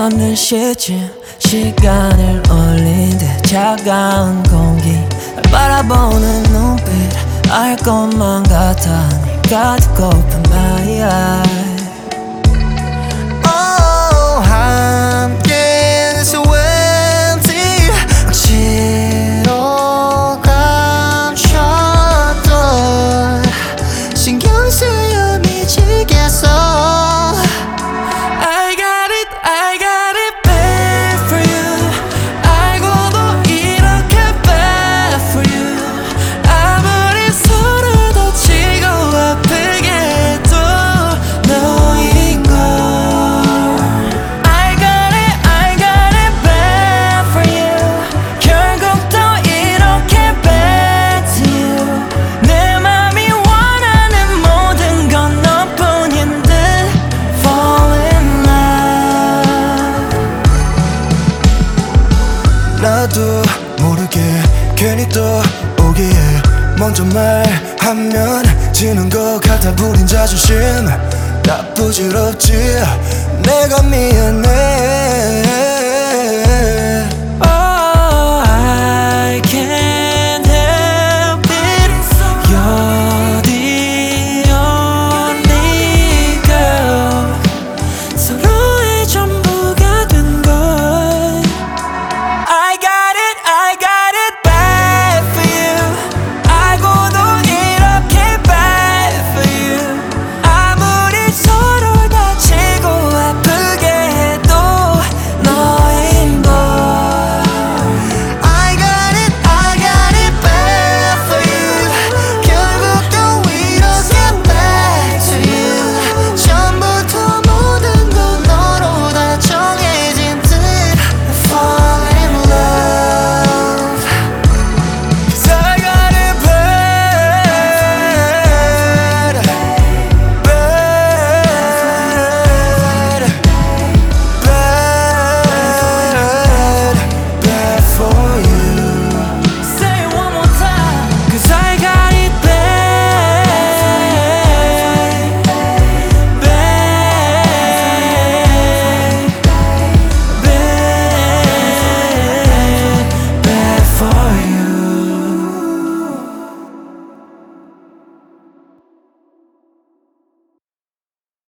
없는 시점 시간을 올린 듯 차가운 공기 날 바라보는 눈빛 알 것만 같아 네가 듣고픈 my eye 함께해서 왠지 억지로 감췄던 신경 쓰여 미치겠어 I got it bad for you 알고도 이렇게 bad for you 아무리 서로 다치고 아프게 해도 너인걸 I got it bad for you 결국 또 이렇게 bad to you 내 맘이 원하는 모든 건 너뿐인 듯 fall in love 나도 모르게 괜히 떠오기에 먼저 말하면 지는 것 같아 부린 자존심 다 부질없지 내가 미안해